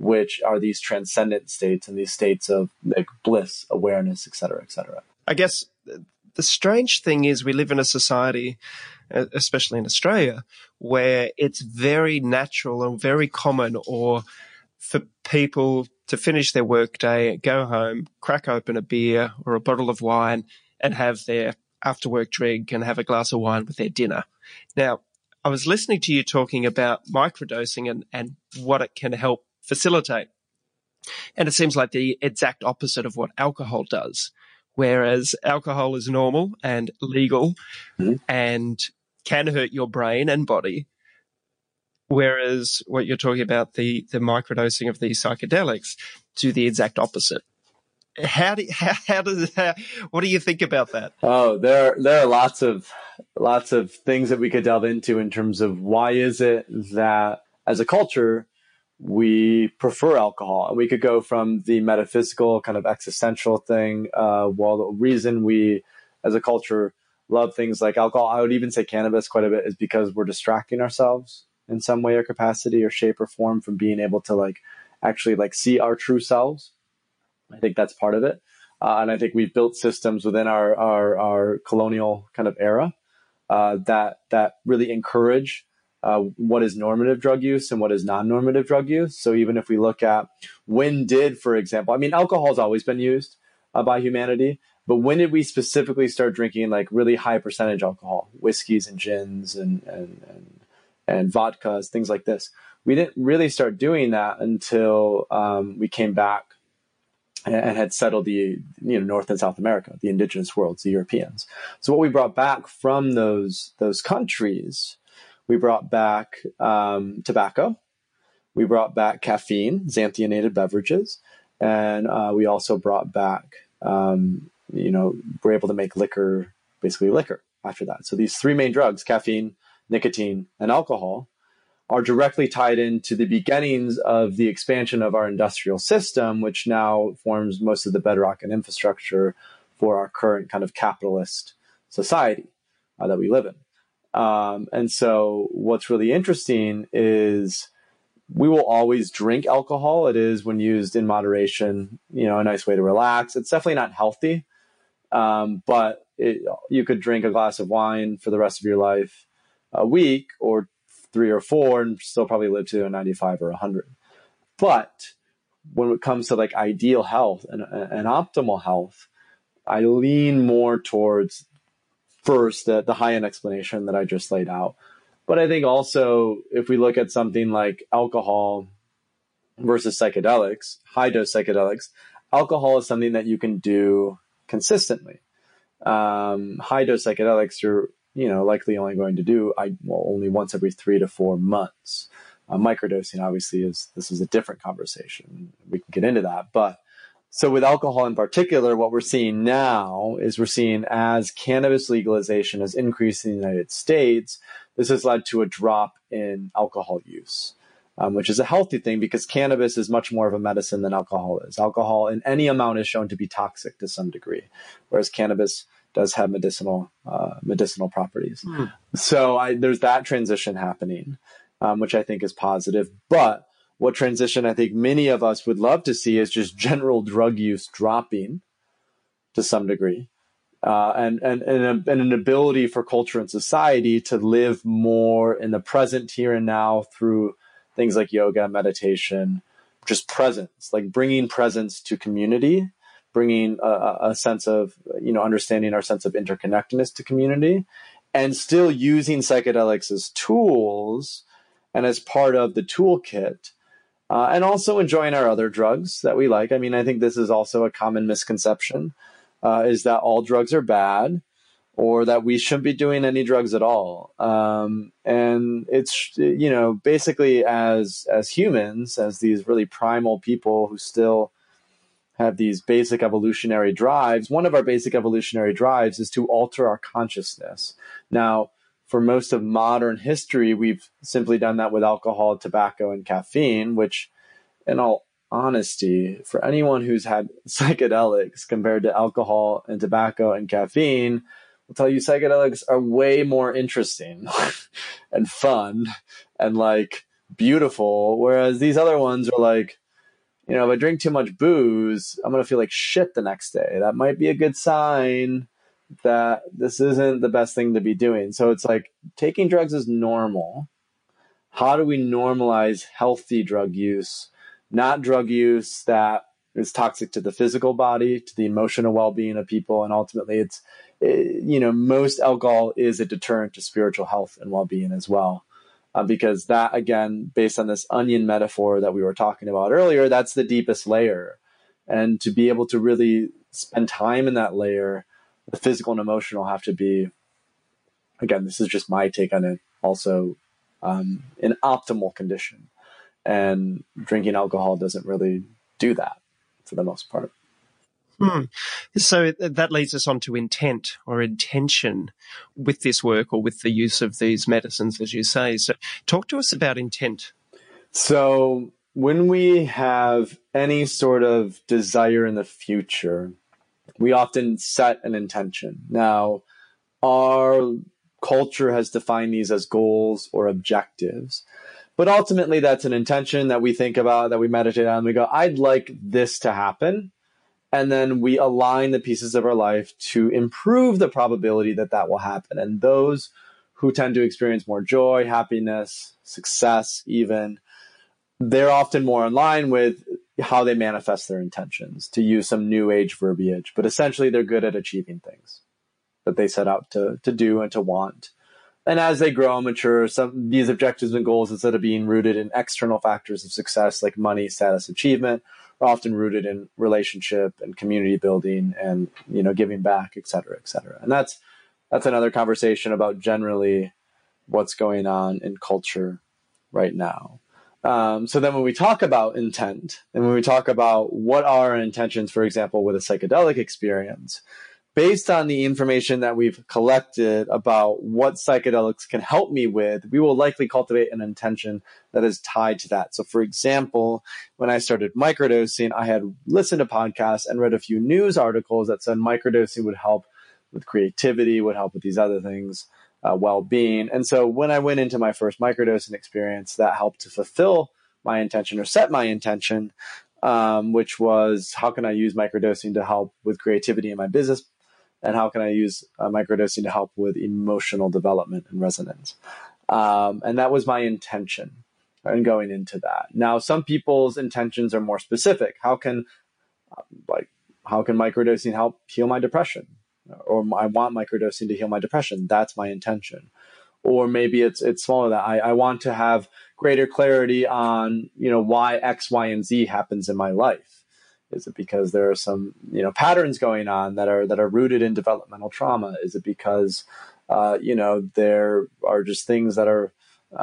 which are these transcendent states and these states of like bliss, awareness, et cetera, et cetera. I guess the strange thing is we live in a society, especially in Australia, where it's very natural and very common or for people to finish their workday, go home, crack open a beer or a bottle of wine and have their after work drink and have a glass of wine with their dinner. Now, I was listening to you talking about microdosing and what it can help facilitate. And it seems like the exact opposite of what alcohol does. Whereas alcohol is normal and legal and can hurt your brain and body. Whereas what you're talking about, the microdosing of these psychedelics, do the exact opposite. What do you think about that? Oh, there are lots of things that we could delve into in terms of why is it that as a culture we prefer alcohol. And we could go from the metaphysical kind of existential thing. Well, the reason we as a culture love things like alcohol, I would even say cannabis quite a bit, is because we're distracting ourselves in some way or capacity or shape or form from being able to like actually like see our true selves. I think that's part of it. And I think we've built systems within our colonial kind of era that really encourage what is normative drug use and what is non-normative drug use. So even if we look at when did, for example, I mean, alcohol has always been used by humanity, but when did we specifically start drinking like really high percentage alcohol, whiskeys and gins and vodkas, things like this? We didn't really start doing that until we came back and had settled the North and South America, the indigenous worlds, the Europeans. So what we brought back from those countries, we brought back tobacco, we brought back caffeine, xanthionated beverages, and we also brought back, we're able to make liquor, basically liquor after that. So these three main drugs, caffeine, nicotine, and alcohol, are directly tied into the beginnings of the expansion of our industrial system, which now forms most of the bedrock and infrastructure for our current kind of capitalist society that we live in. And so what's really interesting is we will always drink alcohol. It is, when used in moderation, a nice way to relax. It's definitely not healthy, but you could drink a glass of wine for the rest of your life a week, or 3 or 4, and still probably live to a 95 or 100. But when it comes to like ideal health and optimal health, I lean more towards first the high-end explanation that I just laid out. But I think also if we look at something like alcohol versus psychedelics, high-dose psychedelics, alcohol is something that you can do consistently. High-dose psychedelics, you're likely only going to do only once every 3 to 4 months. Microdosing, obviously, this is a different conversation. We can get into that. But so with alcohol in particular, what we're seeing now is we're seeing as cannabis legalization has increased in the United States, this has led to a drop in alcohol use, which is a healthy thing because cannabis is much more of a medicine than alcohol is. Alcohol in any amount is shown to be toxic to some degree, whereas cannabis does have medicinal properties. So there's that transition happening, which I think is positive. But what transition I think many of us would love to see is just general drug use dropping to some degree, and an ability for culture and society to live more in the present here and now through things like yoga, meditation, just presence, like bringing presence to community, bringing a sense of, understanding our sense of interconnectedness to community, and still using psychedelics as tools and as part of the toolkit, and also enjoying our other drugs that we like. I mean, I think this is also a common misconception, is that all drugs are bad or that we shouldn't be doing any drugs at all. And it's, basically as humans, as these really primal people who still have these basic evolutionary drives, one of our basic evolutionary drives is to alter our consciousness. Now, for most of modern history, we've simply done that with alcohol, tobacco, and caffeine, which, in all honesty, for anyone who's had psychedelics compared to alcohol and tobacco and caffeine, will tell you psychedelics are way more interesting and fun and like beautiful, whereas these other ones are like If I drink too much booze, I'm going to feel like shit the next day. That might be a good sign that this isn't the best thing to be doing. So it's like taking drugs is normal. How do we normalize healthy drug use, not drug use that is toxic to the physical body, to the emotional well-being of people, and ultimately most alcohol is a deterrent to spiritual health and well-being as well. Because that, again, based on this onion metaphor that we were talking about earlier, that's the deepest layer. And to be able to really spend time in that layer, the physical and emotional have to be, again, this is just my take on it, also in optimal condition. And drinking alcohol doesn't really do that for the most part. So that leads us on to intent or intention with this work or with the use of these medicines, as you say. So talk to us about intent. So when we have any sort of desire in the future, we often set an intention. Now, our culture has defined these as goals or objectives. But ultimately, that's an intention that we think about, that we meditate on. We go, I'd like this to happen. And then we align the pieces of our life to improve the probability that that will happen. And those who tend to experience more joy, happiness, success even, they're often more in line with how they manifest their intentions, to use some new age verbiage. But essentially, they're good at achieving things that they set out to do and to want. And as they grow and mature, these objectives and goals, instead of being rooted in external factors of success like money, status, achievement, are often rooted in relationship and community building and giving back, et cetera, et cetera. And that's another conversation about generally what's going on in culture right now. So then when we talk about intent and when we talk about what are our intentions, for example, with a psychedelic experience, based on the information that we've collected about what psychedelics can help me with, we will likely cultivate an intention that is tied to that. So for example, when I started microdosing, I had listened to podcasts and read a few news articles that said microdosing would help with creativity, would help with these other things, well-being. And so when I went into my first microdosing experience, that helped to fulfill my intention or set my intention, which was, how can I use microdosing to help with creativity in my business? And how can I use microdosing to help with emotional development and resonance? And that was my intention in going into that. Now, some people's intentions are more specific. How can microdosing help heal my depression? Or I want microdosing to heal my depression. That's my intention. Or maybe it's smaller than that. I want to have greater clarity on why X, Y, and Z happens in my life. Is it because there are some patterns going on that are rooted in developmental trauma? Is it because there are just things that are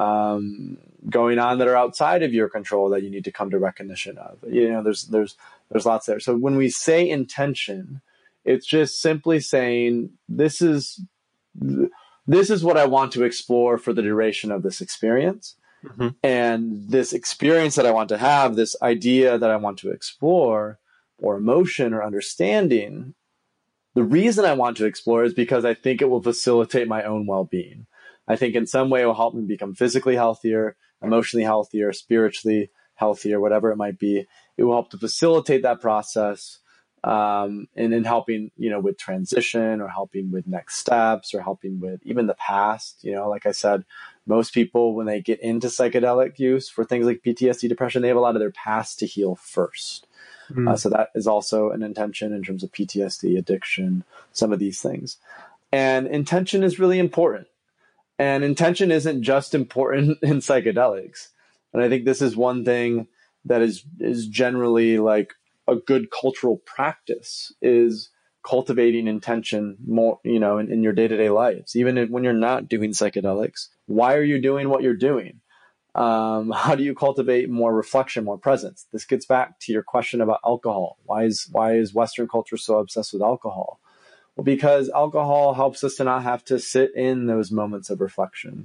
going on that are outside of your control that you need to come to recognition of? There's lots there. So when we say intention, it's just simply saying this is what I want to explore for the duration of this experience. Mm-hmm. And this experience that I want to have, this idea that I want to explore, or emotion or understanding, the reason I want to explore is because I think it will facilitate my own well-being. I think in some way it will help me become physically healthier, emotionally healthier, spiritually healthier, whatever it might be. It will help to facilitate that process, and in helping, with transition or helping with next steps or helping with even the past. Like I said, most people, when they get into psychedelic use for things like PTSD, depression, they have a lot of their past to heal first. So that is also an intention in terms of PTSD, addiction, some of these things. And intention is really important. And intention isn't just important in psychedelics. And I think this is one thing that is generally like a good cultural practice, is cultivating intention more, in your day-to-day lives. Even when you're not doing psychedelics, why are you doing what you're doing? How do you cultivate more reflection, more presence? This gets back to your question about alcohol. Why is Western culture so obsessed with alcohol? Well, because alcohol helps us to not have to sit in those moments of reflection.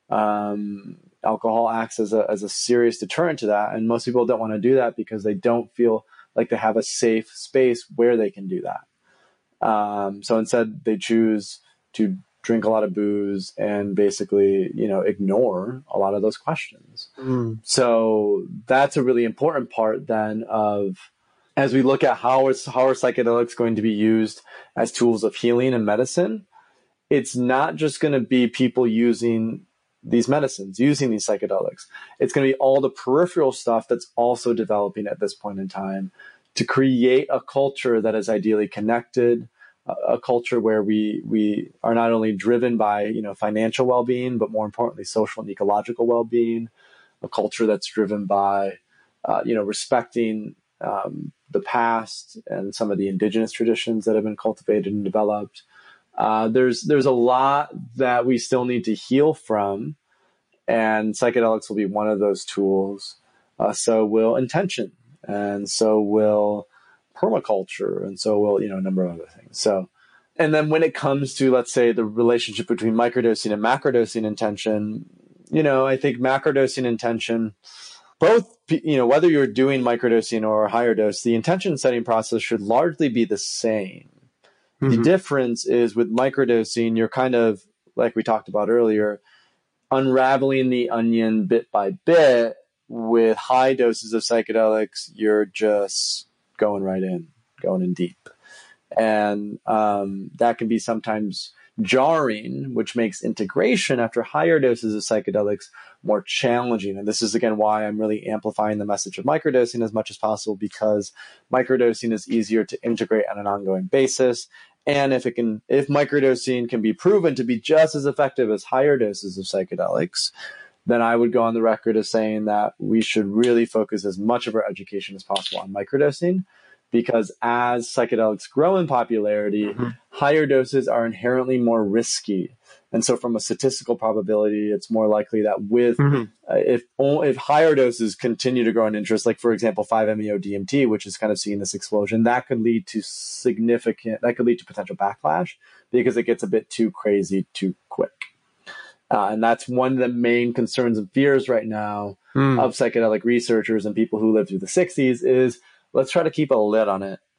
Alcohol acts as a serious deterrent to that. And most people don't want to do that because they don't feel like they have a safe space where they can do that. So instead they choose to drink a lot of booze, and basically, ignore a lot of those questions. So that's a really important part then of, as we look at how are psychedelics going to be used as tools of healing and medicine, it's not just going to be people using these medicines, using these psychedelics. It's going to be all the peripheral stuff that's also developing at this point in time to create a culture that is ideally connected, a culture where we are not only driven by, financial well-being, but more importantly, social and ecological well-being, a culture that's driven by, respecting the past and some of the indigenous traditions that have been cultivated and developed. There's a lot that we still need to heal from, and psychedelics will be one of those tools. So will intention, and so will permaculture, and so will, a number of other things. So, and then when it comes to, let's say, the relationship between microdosing and macrodosing intention, I think macrodosing intention, both, whether you're doing microdosing or higher dose, the intention setting process should largely be the same. The difference is with microdosing, you're kind of, like we talked about earlier, unraveling the onion bit by bit. With high doses of psychedelics, you're just going in deep. And that can be sometimes jarring, which makes integration after higher doses of psychedelics more challenging. And this is, again, why I'm really amplifying the message of microdosing as much as possible, because microdosing is easier to integrate on an ongoing basis. And if microdosing can be proven to be just as effective as higher doses of psychedelics, then I would go on the record as saying that we should really focus as much of our education as possible on microdosing, because as psychedelics grow in popularity, higher doses are inherently more risky. And so from a statistical probability, it's more likely that if higher doses continue to grow in interest, like, for example, 5-MeO-DMT, which is kind of seeing this explosion, that could lead to potential backlash because it gets a bit too crazy too quick. And that's one of the main concerns and fears right now of psychedelic researchers and people who lived through the 60s is, let's try to keep a lid on it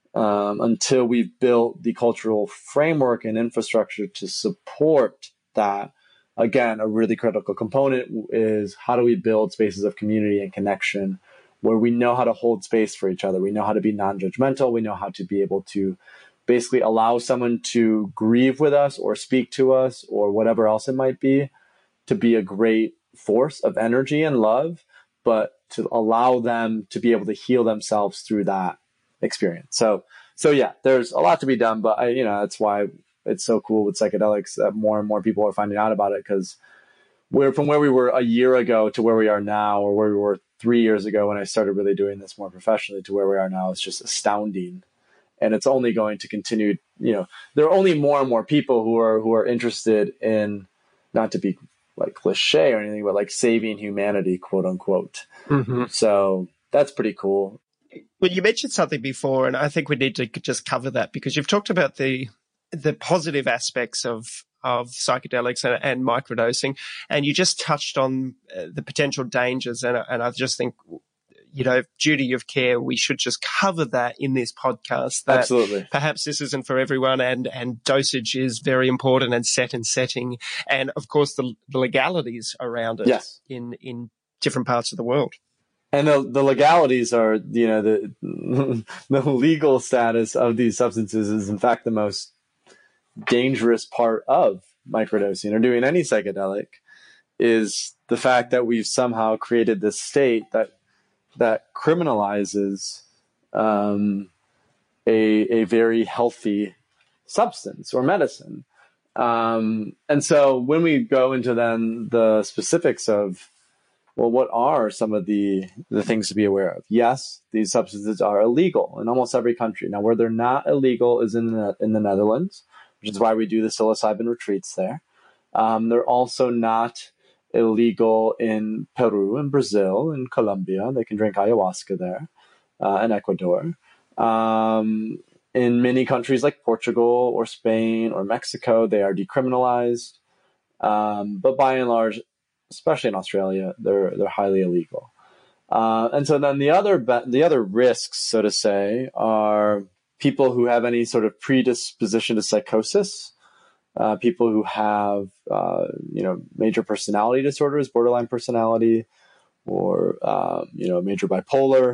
until we've built the cultural framework and infrastructure to support that. Again, a really critical component is, how do we build spaces of community and connection where we know how to hold space for each other? We know how to be non-judgmental. We know how to be able to basically allow someone to grieve with us or speak to us or whatever else it might be, to be a great force of energy and love, but to allow them to be able to heal themselves through that experience. So yeah, there's a lot to be done, but that's why it's so cool with psychedelics that more and more people are finding out about it, because from where we were a year ago to where we are now, or where we were 3 years ago when I started really doing this more professionally, to where we are now, is just astounding. And it's only going to continue. There are only more and more people who are interested in, not to be like cliche or anything, but like saving humanity, quote unquote. So that's pretty cool. Well, you mentioned something before, and I think we need to just cover that, because you've talked about the positive aspects of psychedelics and microdosing, and you just touched on the potential dangers. And I just think, duty of care, we should just cover that in this podcast. That absolutely. Perhaps this isn't for everyone, and dosage is very important, and setting, and of course the legalities around it. Yes. in different parts of the world. And the legalities are, the legal status of these substances is in fact the most dangerous part of microdosing or doing any psychedelic, is the fact that we've somehow created this state that criminalizes a very healthy substance or medicine. And so when we go into then the specifics of, well, what are some of the things to be aware of? Yes, these substances are illegal in almost every country. Now, where they're not illegal is in the Netherlands, which is why we do the psilocybin retreats there. They're also not illegal in Peru and Brazil and Colombia. They can drink ayahuasca there, and Ecuador. In many countries like Portugal or Spain or Mexico, they are decriminalized. But by and large, especially in Australia, they're highly illegal. And so then the other risks, so to say, are people who have any sort of predisposition to psychosis, people who have, major personality disorders, borderline personality, or, major bipolar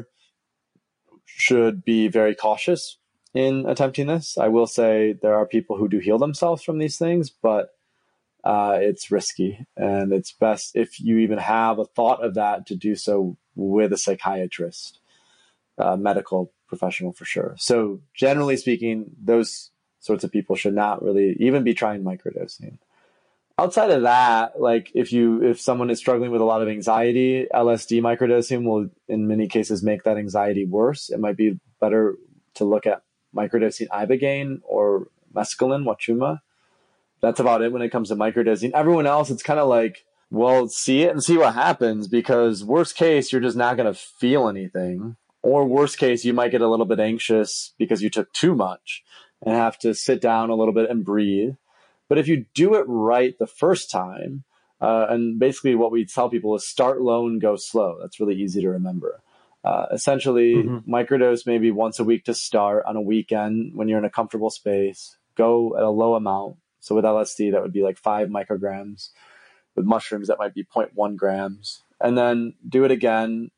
should be very cautious in attempting this. I will say there are people who do heal themselves from these things, but it's risky, and it's best if you even have a thought of that to do so with a psychiatrist, medical professional for sure. So generally speaking, those sorts of people should not really even be trying microdosing. Outside of that, like if someone is struggling with a lot of anxiety, LSD microdosing will in many cases make that anxiety worse. It might be better to look at microdosing ibogaine or mescaline, wachuma. That's about it when it comes to microdosing. Everyone else, it's kind of like, well, see it and see what happens, because worst case, you're just not going to feel anything. Or worst case, you might get a little bit anxious because you took too much and have to sit down a little bit and breathe. But if you do it right the first time, and basically what we tell people is start low and go slow. That's really easy to remember. Essentially, microdose maybe once a week to start on a weekend when you're in a comfortable space. Go at a low amount. So with LSD, that would be like 5 micrograms. With mushrooms, that might be 0.1 grams. And then do it again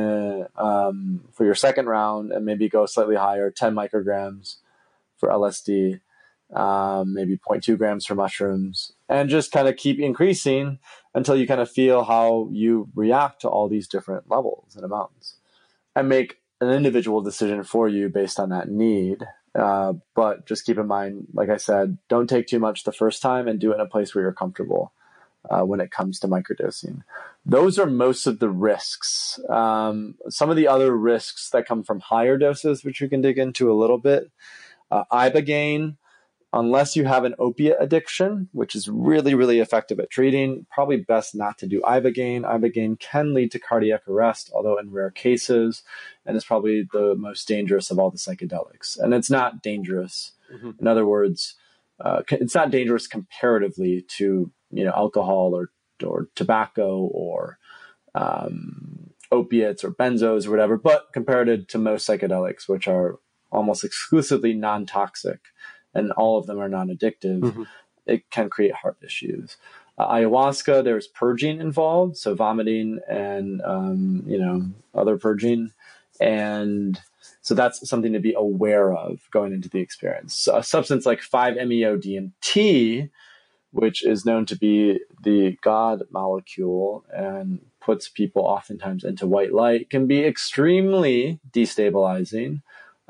for your second round, and maybe go slightly higher, 10 micrograms for LSD. Maybe 0.2 grams for mushrooms, and just kind of keep increasing until you kind of feel how you react to all these different levels and amounts, and make an individual decision for you based on that need. But just keep in mind, like I said, don't take too much the first time, and do it in a place where you're comfortable when it comes to microdosing. Those are most of the risks. Some of the other risks that come from higher doses, which we can dig into a little bit, ibogaine. Unless you have an opiate addiction, which is really, really effective at treating, probably best not to do ibogaine. Ibogaine can lead to cardiac arrest, although in rare cases, and it's probably the most dangerous of all the psychedelics. And it's not dangerous. In other words, it's not dangerous comparatively to alcohol or tobacco or opiates or benzos or whatever, but compared to most psychedelics, which are almost exclusively non-toxic, and all of them are non-addictive, it can create heart issues. Ayahuasca, there's purging involved, so vomiting and, other purging. And so that's something to be aware of going into the experience. So a substance like 5-MeO-DMT, which is known to be the God molecule and puts people oftentimes into white light, can be extremely destabilizing.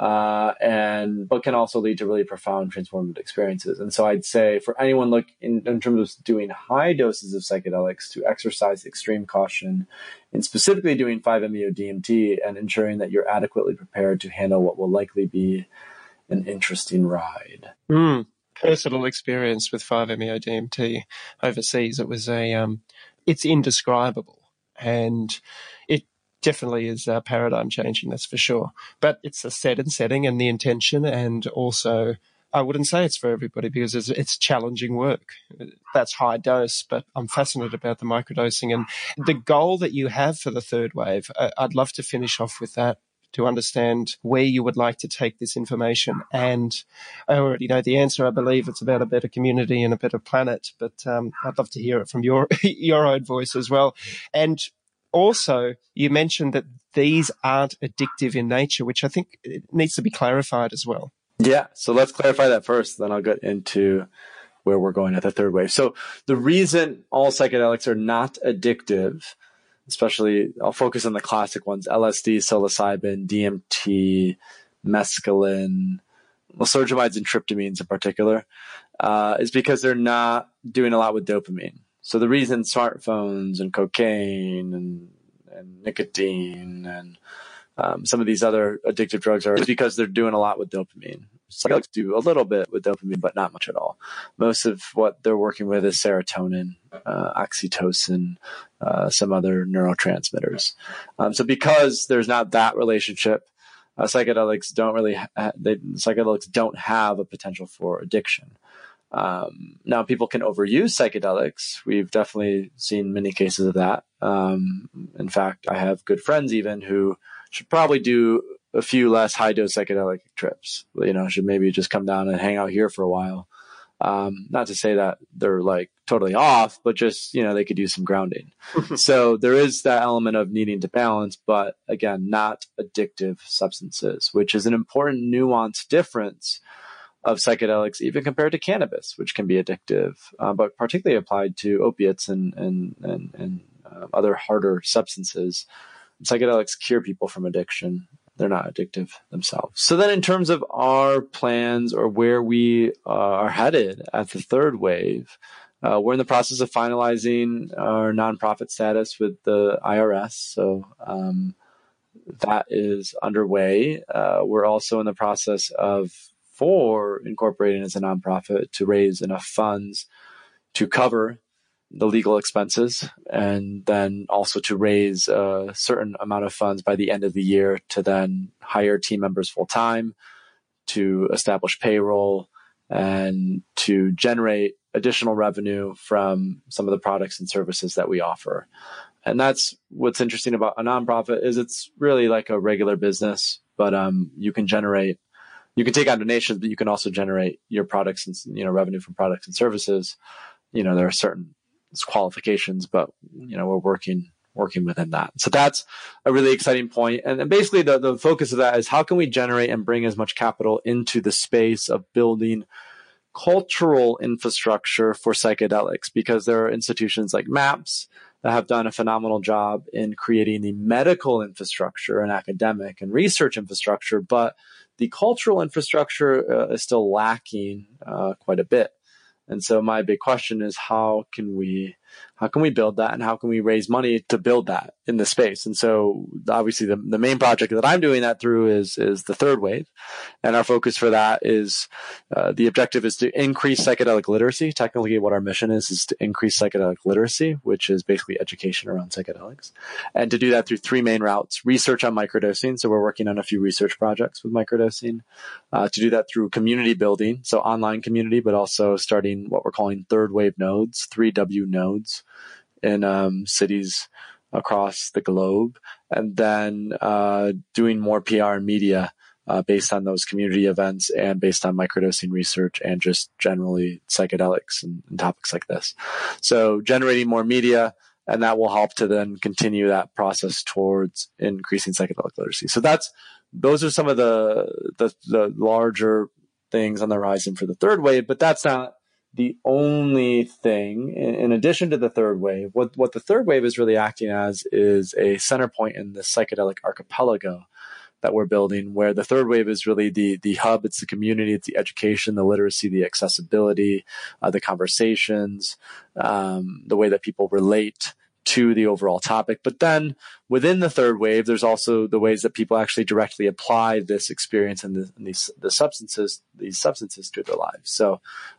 But can also lead to really profound transformative experiences. And so I'd say for anyone in terms of doing high doses of psychedelics, to exercise extreme caution in specifically doing 5-MeO-DMT and ensuring that you're adequately prepared to handle what will likely be an interesting ride. Personal experience with 5-MeO-DMT overseas, it was it's indescribable, and it definitely is paradigm changing, that's for sure. But it's a set and setting and the intention, and also I wouldn't say it's for everybody because it's challenging work. That's high dose, but I'm fascinated about the microdosing and the goal that you have for the third wave. I'd love to finish off with that, to understand where you would like to take this information. And I already know the answer. I believe it's about a better community and a better planet, but I'd love to hear it from your own voice as well. And also, you mentioned that these aren't addictive in nature, which I think needs to be clarified as well. Yeah, so let's clarify that first, then I'll get into where we're going at the third wave. So the reason all psychedelics are not addictive, especially I'll focus on the classic ones, LSD, psilocybin, DMT, mescaline, lysergamides and tryptamines in particular, is because they're not doing a lot with dopamine. So the reason smartphones and cocaine and nicotine and some of these other addictive drugs is because they're doing a lot with dopamine. Psychedelics do a little bit with dopamine, but not much at all. Most of what they're working with is serotonin, oxytocin, some other neurotransmitters. So because there's not that relationship, psychedelics don't have a potential for addiction. Now, people can overuse psychedelics. We've definitely seen many cases of that. In fact, I have good friends even who should probably do a few less high-dose psychedelic trips. Should maybe just come down and hang out here for a while. Not to say that they're like totally off, but just, they could use some grounding. So there is that element of needing to balance, but again, not addictive substances, which is an important nuanced difference of psychedelics, even compared to cannabis, which can be addictive, but particularly applied to opiates and other harder substances. Psychedelics cure people from addiction. They're not addictive themselves. So then in terms of our plans or where we are headed at the third wave, we're in the process of finalizing our nonprofit status with the IRS. So that is underway. We're also in the process for incorporating as a nonprofit to raise enough funds to cover the legal expenses, and then also to raise a certain amount of funds by the end of the year to then hire team members full time, to establish payroll, and to generate additional revenue from some of the products and services that we offer. And that's what's interesting about a nonprofit is it's really like a regular business, but you can take on donations, but you can also generate your products and revenue from products and services. There are certain qualifications, but we're working within that. So that's a really exciting point. And basically the focus of that is how can we generate and bring as much capital into the space of building cultural infrastructure for psychedelics, because there are institutions like MAPS that have done a phenomenal job in creating the medical infrastructure and academic and research infrastructure, but the cultural infrastructure is still lacking quite a bit. And so my big question is how can we build that, and how can we raise money to build that in the space? And so obviously the main project that I'm doing that through is the third wave. And our focus for that is the objective is to increase psychedelic literacy. Technically what our mission is to increase psychedelic literacy, which is basically education around psychedelics. And to do that through three main routes: research on microdosing. So we're working on a few research projects with microdosing. To do that through community building. So online community, but also starting what we're calling third wave nodes, 3W nodes in cities across the globe, and then doing more PR and media based on those community events and based on microdosing research and just generally psychedelics and topics like this. So generating more media, and that will help to then continue that process towards increasing psychedelic literacy. So those are some of the larger things on the horizon for the third wave, but that's not the only thing. In addition to the third wave, what the third wave is really acting as is a center point in the psychedelic archipelago that we're building, where the third wave is really the hub. It's the community, it's the education, the literacy, the accessibility, the conversations, the way that people relate to the overall topic. But then within the third wave, there's also the ways that people actually directly apply this experience and these substances to their lives. So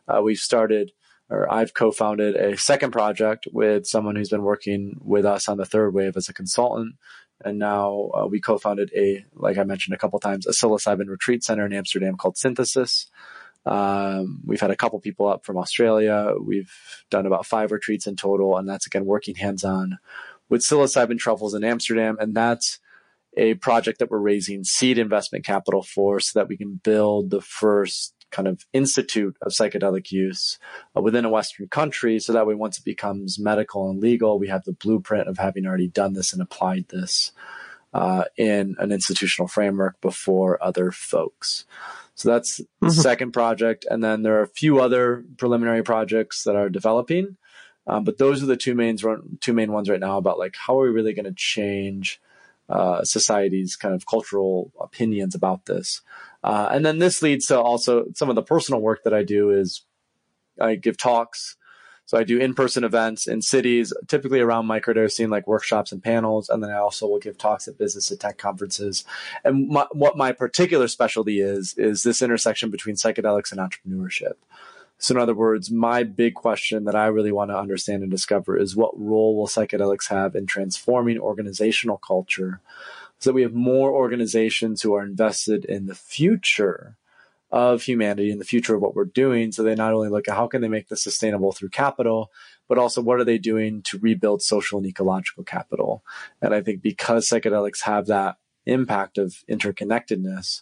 I've co-founded a second project with someone who's been working with us on the third wave as a consultant. And now we co-founded like I mentioned a couple times, a psilocybin retreat center in Amsterdam called Synthesis. We've had a couple people up from Australia. We've done about 5 retreats in total, and that's again working hands-on with psilocybin truffles in Amsterdam. And that's a project that we're raising seed investment capital for, so that we can build the first kind of institute of psychedelic use within a Western country, so that way once it becomes medical and legal, we have the blueprint of having already done this and applied this in an institutional framework before other folks. So that's the second project. And then there are a few other preliminary projects that are developing. But those are the two main ones right now about like, how are we really going to change society's kind of cultural opinions about this? And then this leads to also some of the personal work that I do is I give talks. So I do in-person events in cities, typically around microdosing, like workshops and panels. And then I also will give talks at business and tech conferences. And what my particular specialty is this intersection between psychedelics and entrepreneurship. So in other words, my big question that I really want to understand and discover is what role will psychedelics have in transforming organizational culture so that we have more organizations who are invested in the future of humanity and the future of what we're doing. So they not only look at how can they make this sustainable through capital, but also what are they doing to rebuild social and ecological capital. And I think because psychedelics have that impact of interconnectedness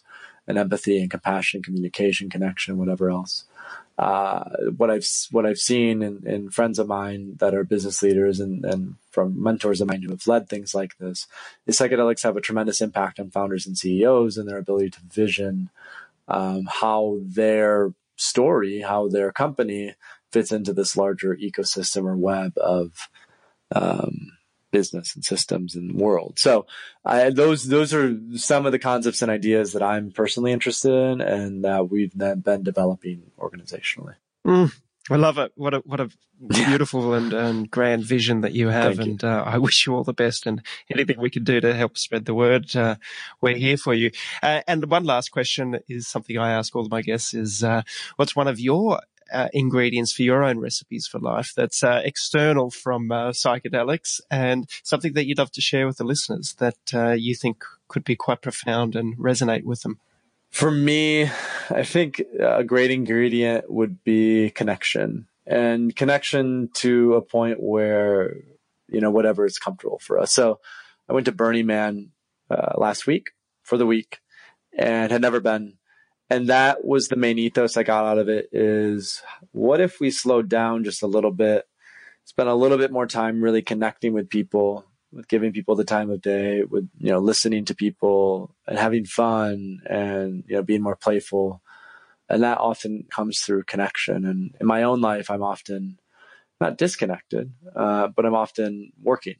and empathy and compassion, communication, connection, whatever else. What I've seen in friends of mine that are business leaders and from mentors of mine who have led things like this is psychedelics have a tremendous impact on founders and CEOs and their ability to vision how their story, how their company fits into this larger ecosystem or web of business and systems and world. So those are some of the concepts and ideas that I'm personally interested in and that we've been developing organizationally. I love it. What a beautiful and grand vision that you have. Thank you. I wish you all the best, and anything we can do to help spread the word, we're here for you. And one last question is something I ask all of my guests is, what's one of your ingredients for your own recipes for life that's external from psychedelics and something that you'd love to share with the listeners that you think could be quite profound and resonate with them? For me, I think a great ingredient would be connection, and connection to a point where, whatever is comfortable for us. So I went to Burning Man last week for the week and had never been. And that was the main ethos I got out of it is, what if we slowed down just a little bit, spend a little bit more time really connecting with people, with giving people the time of day, with, listening to people and having fun and, being more playful. And that often comes through connection. And in my own life, I'm often not disconnected, but I'm often working.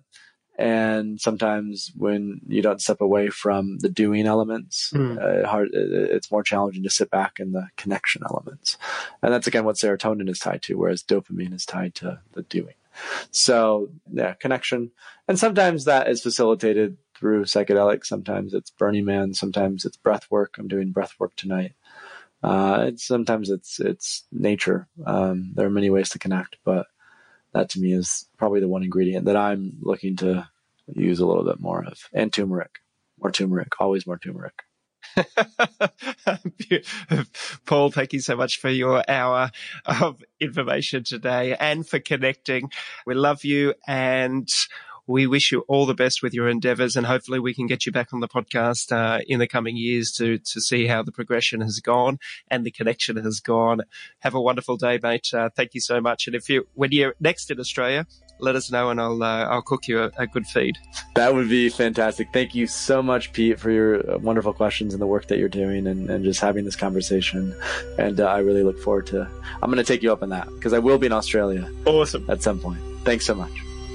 And sometimes when you don't step away from the doing elements, it's more challenging to sit back in the connection elements. And that's, again, what serotonin is tied to, whereas dopamine is tied to the doing. So, yeah, connection. And sometimes that is facilitated through psychedelics. Sometimes it's Burning Man. Sometimes it's breath work. I'm doing breath work tonight. Sometimes it's nature. There are many ways to connect, but that to me is probably the one ingredient that I'm looking to use a little bit more of. And turmeric. More turmeric. Always more turmeric. Paul, thank you so much for your hour of information today and for connecting. We love you and we wish you all the best with your endeavors, and hopefully we can get you back on the podcast in the coming years to see how the progression has gone and the connection has gone. Have a wonderful day, mate. Thank you so much. And when you're next in Australia, let us know and I'll cook you a good feed. That would be fantastic. Thank you so much, Pete, for your wonderful questions and the work that you're doing and just having this conversation. And I really look forward to, I'm going to take you up on that because I will be in Australia. Awesome. At some point. Thanks so much.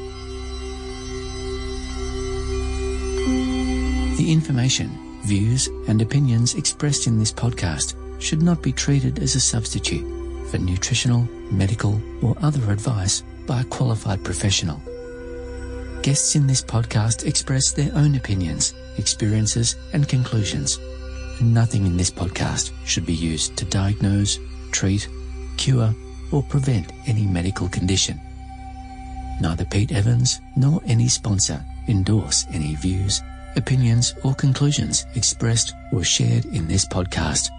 The information, views, and opinions expressed in this podcast should not be treated as a substitute for nutritional, medical, or other advice by a qualified professional. Guests in this podcast express their own opinions, experiences, and conclusions. Nothing in this podcast should be used to diagnose, treat, cure, or prevent any medical condition. Neither Pete Evans nor any sponsor endorse any views, opinions, or conclusions expressed or shared in this podcast.